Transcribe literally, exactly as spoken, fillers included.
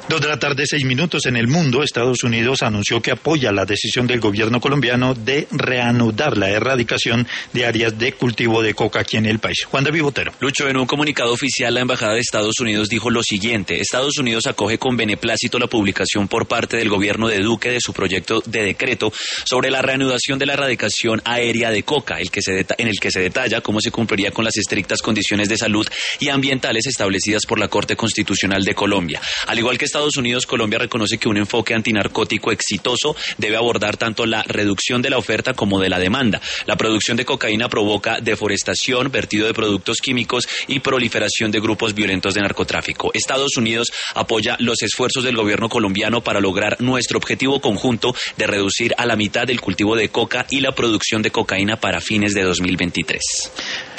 Dos de la tarde, seis minutos. En el mundo, Estados Unidos anunció que apoya la decisión del gobierno colombiano de reanudar la erradicación de áreas de cultivo de coca aquí en el país. Juan David Botero. Lucho, en un comunicado oficial, la Embajada de Estados Unidos dijo lo siguiente: Estados Unidos acoge con beneplácito la publicación por parte del gobierno de Duque de su proyecto de decreto sobre la reanudación de la erradicación aérea de coca, el que se deta- en el que se detalla cómo se cumpliría con las estrictas condiciones de salud y ambientales establecidas por la Corte Constitucional de Colombia. Al igual que Estados Unidos, Colombia reconoce que un enfoque antinarcótico exitoso debe abordar tanto la reducción de la oferta como de la demanda. La producción de cocaína provoca deforestación, vertido de productos químicos y proliferación de grupos violentos de narcotráfico. Estados Unidos apoya los esfuerzos del gobierno colombiano para lograr nuestro objetivo conjunto de reducir a la mitad el cultivo de coca y la producción de cocaína para fines de dos mil veintitrés.